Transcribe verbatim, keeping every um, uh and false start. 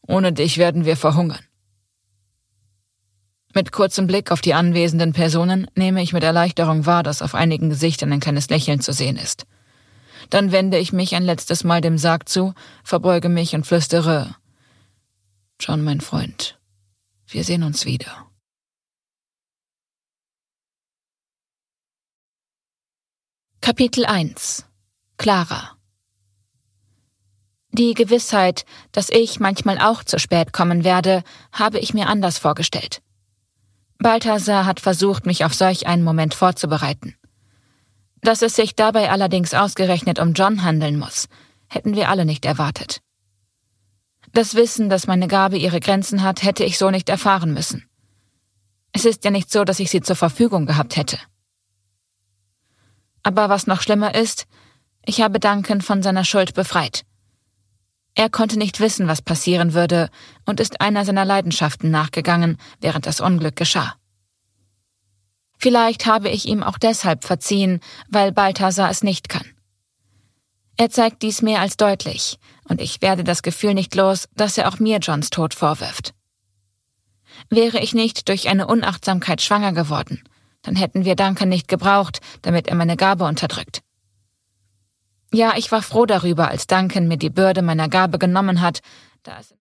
Ohne dich werden wir verhungern. Mit kurzem Blick auf die anwesenden Personen nehme ich mit Erleichterung wahr, dass auf einigen Gesichtern ein kleines Lächeln zu sehen ist. Dann wende ich mich ein letztes Mal dem Sarg zu, verbeuge mich und flüstere: John, mein Freund, wir sehen uns wieder. Kapitel eins. Clara. Die Gewissheit, dass ich manchmal auch zu spät kommen werde, habe ich mir anders vorgestellt. Balthasar hat versucht, mich auf solch einen Moment vorzubereiten. Dass es sich dabei allerdings ausgerechnet um John handeln muss, hätten wir alle nicht erwartet. Das Wissen, dass meine Gabe ihre Grenzen hat, hätte ich so nicht erfahren müssen. Es ist ja nicht so, dass ich sie zur Verfügung gehabt hätte. Aber was noch schlimmer ist, ich habe Duncan von seiner Schuld befreit. Er konnte nicht wissen, was passieren würde, und ist einer seiner Leidenschaften nachgegangen, während das Unglück geschah. Vielleicht habe ich ihm auch deshalb verziehen, weil Balthasar es nicht kann. Er zeigt dies mehr als deutlich, und ich werde das Gefühl nicht los, dass er auch mir Johns Tod vorwirft. Wäre ich nicht durch eine Unachtsamkeit schwanger geworden, dann hätten wir Duncan nicht gebraucht, damit er meine Gabe unterdrückt. Ja, ich war froh darüber, als Duncan mir die Bürde meiner Gabe genommen hat, da es